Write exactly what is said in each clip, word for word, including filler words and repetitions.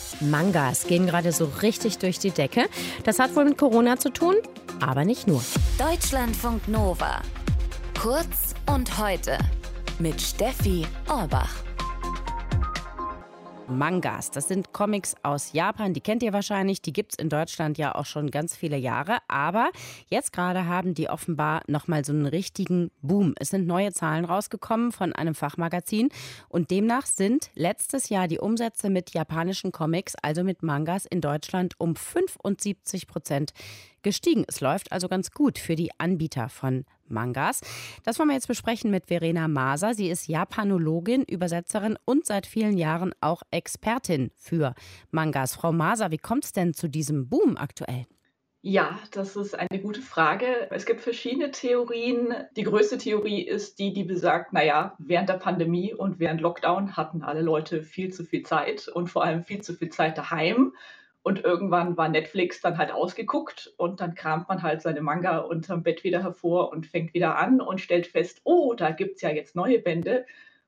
Mangas gehen gerade so richtig durch die Decke. Das hat wohl mit Corona zu tun, aber nicht nur. Deutschlandfunk Nova. Kurz und heute mit Steffi Orbach. Mangas, das sind Comics aus Japan, die kennt ihr wahrscheinlich, die gibt es in Deutschland ja auch schon ganz viele Jahre, aber jetzt gerade haben die offenbar nochmal so einen richtigen Boom. Es sind neue Zahlen rausgekommen von einem Fachmagazin und demnach sind letztes Jahr die Umsätze mit japanischen Comics, also mit Mangas in Deutschland um fünfundsiebzig Prozent gestiegen. Es läuft also ganz gut für die Anbieter von Mangas. Das wollen wir jetzt besprechen mit Verena Maser. Sie ist Japanologin, Übersetzerin und seit vielen Jahren auch Expertin für Mangas. Frau Maser, wie kommt es denn zu diesem Boom aktuell? Ja, das ist eine gute Frage. Es gibt verschiedene Theorien. Die größte Theorie ist die, die besagt, naja, während der Pandemie und während Lockdown hatten alle Leute viel zu viel Zeit und vor allem viel zu viel Zeit daheim. Und irgendwann war Netflix dann halt ausgeguckt und dann kramt man halt seine Manga unterm Bett wieder hervor und fängt wieder an und stellt fest, oh, da gibt's ja jetzt neue Bände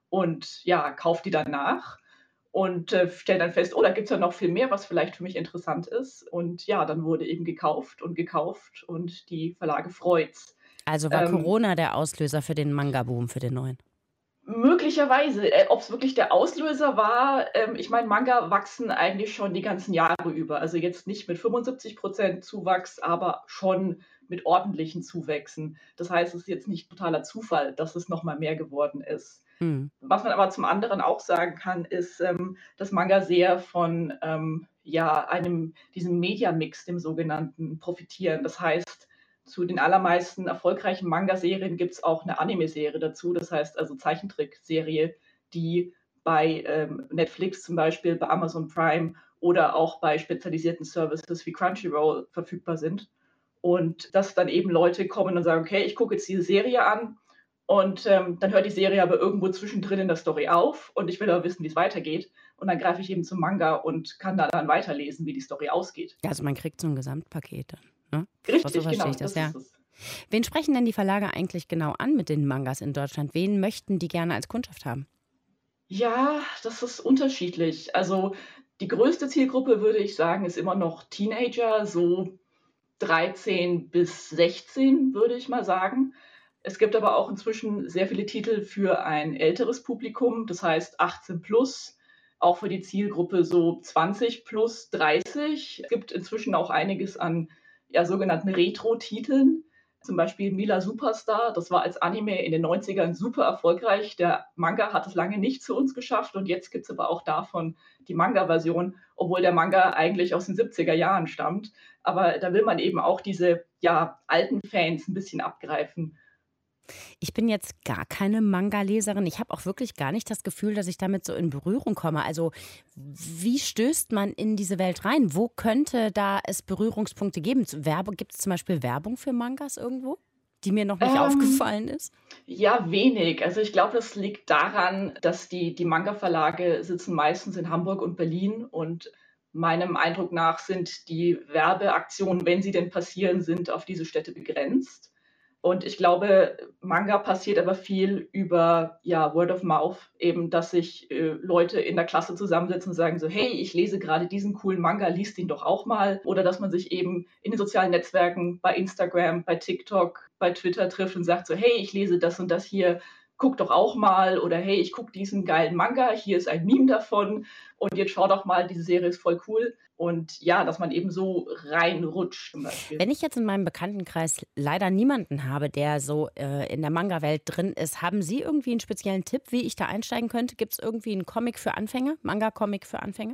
und ja, kauft die dann nach und äh, stellt dann fest, oh, da gibt's ja noch viel mehr, was vielleicht für mich interessant ist. Und ja, dann wurde eben gekauft und gekauft und die Verlage freut's. Also war Ähm, Corona der Auslöser für den Manga-Boom, für den neuen? Möglicherweise, äh, ob es wirklich der Auslöser war, ähm, ich meine, Manga wachsen eigentlich schon die ganzen Jahre über. Also jetzt nicht mit fünfundsiebzig Prozent Zuwachs, aber schon mit ordentlichen Zuwächsen. Das heißt, es ist jetzt nicht totaler Zufall, dass es noch mal mehr geworden ist. Hm. Was man aber zum anderen auch sagen kann, ist, ähm, dass Manga sehr von ähm, ja, einem, diesem Media-Mix, dem sogenannten, profitieren. Das heißt, zu den allermeisten erfolgreichen Manga-Serien gibt es auch eine Anime-Serie dazu, das heißt also Zeichentrickserie, die bei ähm, Netflix zum Beispiel, bei Amazon Prime oder auch bei spezialisierten Services wie Crunchyroll verfügbar sind. Und dass dann eben Leute kommen und sagen, okay, ich gucke jetzt diese Serie an und ähm, dann hört die Serie aber irgendwo zwischendrin in der Story auf und ich will aber wissen, wie es weitergeht. Und dann greife ich eben zum Manga und kann da dann weiterlesen, wie die Story ausgeht. Also man kriegt so ein Gesamtpaket dann. Ne? Richtig, so verstehe genau, ich das, das ja. ist es. Wen sprechen denn die Verlage eigentlich genau an mit den Mangas in Deutschland? Wen möchten die gerne als Kundschaft haben? Ja, das ist unterschiedlich. Also die größte Zielgruppe, würde ich sagen, ist immer noch Teenager, so dreizehn bis sechzehn, würde ich mal sagen. Es gibt aber auch inzwischen sehr viele Titel für ein älteres Publikum, das heißt achtzehn plus, auch für die Zielgruppe so zwanzig plus, dreißig. Es gibt inzwischen auch einiges an ja, sogenannten Retro-Titeln. Zum Beispiel Mila Superstar, das war als Anime in den neunzigern super erfolgreich. Der Manga hat es lange nicht zu uns geschafft und jetzt gibt es aber auch davon die Manga-Version, obwohl der Manga eigentlich aus den siebziger Jahren stammt. Aber da will man eben auch diese ja, alten Fans ein bisschen abgreifen. Ich bin jetzt gar keine Manga-Leserin. Ich habe auch wirklich gar nicht das Gefühl, dass ich damit so in Berührung komme. Also wie stößt man in diese Welt rein? Wo könnte da es Berührungspunkte geben? Gibt es zum Beispiel Werbung für Mangas irgendwo, die mir noch nicht Ähm, aufgefallen ist? Ja, wenig. Also ich glaube, das liegt daran, dass die, die Manga-Verlage sitzen meistens in Hamburg und Berlin und meinem Eindruck nach sind die Werbeaktionen, wenn sie denn passieren, sind auf diese Städte begrenzt. Und ich glaube, Manga passiert aber viel über ja, Word of Mouth, eben, dass sich äh, Leute in der Klasse zusammensetzen und sagen so, hey, ich lese gerade diesen coolen Manga, liest ihn doch auch mal. Oder dass man sich eben in den sozialen Netzwerken, bei Instagram, bei TikTok, bei Twitter trifft und sagt so, hey, ich lese das und das hier, guck doch auch mal. Oder hey, ich gucke diesen geilen Manga, hier ist ein Meme davon. Und jetzt schau doch mal, diese Serie ist voll cool. Und ja, dass man eben so reinrutscht zum Beispiel. Wenn ich jetzt in meinem Bekanntenkreis leider niemanden habe, der so äh, in der Manga-Welt drin ist, haben Sie irgendwie einen speziellen Tipp, wie ich da einsteigen könnte? Gibt es irgendwie einen Comic für Anfänger? Manga-Comic für Anfänger?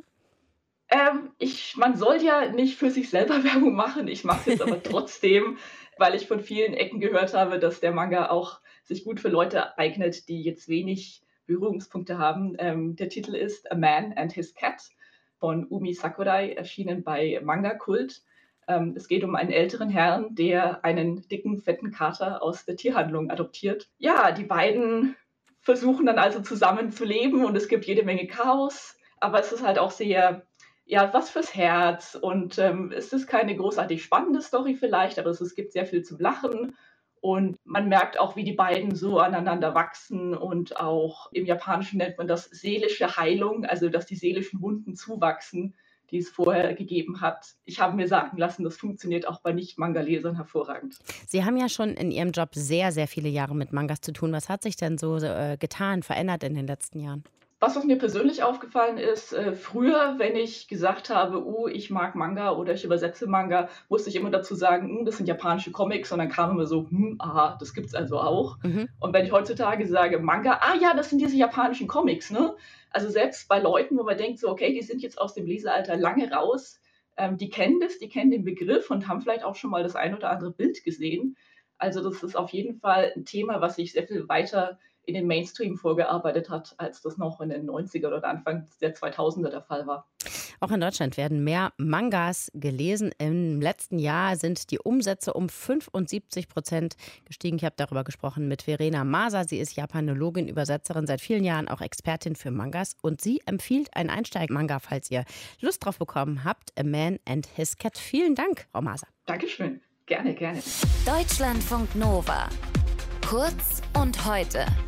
Ähm, ich, man soll ja nicht für sich selber Werbung machen. Ich mache es jetzt aber trotzdem, weil ich von vielen Ecken gehört habe, dass der Manga auch sich gut für Leute eignet, die jetzt wenig Berührungspunkte haben. Ähm, der Titel ist A Man and His Cat von Umi Sakurai, erschienen bei Manga Kult. Ähm, es geht um einen älteren Herrn, der einen dicken, fetten Kater aus der Tierhandlung adoptiert. Ja, die beiden versuchen dann also zusammen zu leben und es gibt jede Menge Chaos, aber es ist halt auch sehr, ja, was fürs Herz und ähm, es ist keine großartig spannende Story vielleicht, aber es, es gibt sehr viel zum Lachen und man merkt auch, wie die beiden so aneinander wachsen und auch im Japanischen nennt man das seelische Heilung, also dass die seelischen Wunden zuwachsen, die es vorher gegeben hat. Ich habe mir sagen lassen, das funktioniert auch bei Nicht-Manga-Lesern hervorragend. Sie haben ja schon in Ihrem Job sehr, sehr viele Jahre mit Mangas zu tun. Was hat sich denn so äh, getan, verändert in den letzten Jahren? Was, was mir persönlich aufgefallen ist, äh, früher, wenn ich gesagt habe, oh, ich mag Manga oder ich übersetze Manga, musste ich immer dazu sagen, hm, das sind japanische Comics, und dann kam immer so, hm, aha, das gibt's also auch. Mhm. Und wenn ich heutzutage sage Manga, ah ja, das sind diese japanischen Comics, ne? Also selbst bei Leuten, wo man denkt so, okay, die sind jetzt aus dem Lesealter lange raus, ähm, die kennen das, die kennen den Begriff und haben vielleicht auch schon mal das ein oder andere Bild gesehen. Also das ist auf jeden Fall ein Thema, was sich sehr viel weiter in den Mainstream vorgearbeitet hat, als das noch in den neunziger oder Anfang der zweitausender der Fall war. Auch in Deutschland werden mehr Mangas gelesen. Im letzten Jahr sind die Umsätze um fünfundsiebzig Prozent gestiegen. Ich habe darüber gesprochen mit Verena Maser. Sie ist Japanologin, Übersetzerin, seit vielen Jahren auch Expertin für Mangas. Und sie empfiehlt einen Einsteig-Manga, falls ihr Lust drauf bekommen habt. A Man and His Cat. Vielen Dank, Frau Maser. Dankeschön. Gerne, gerne. Deutschlandfunk Nova. Kurz und heute.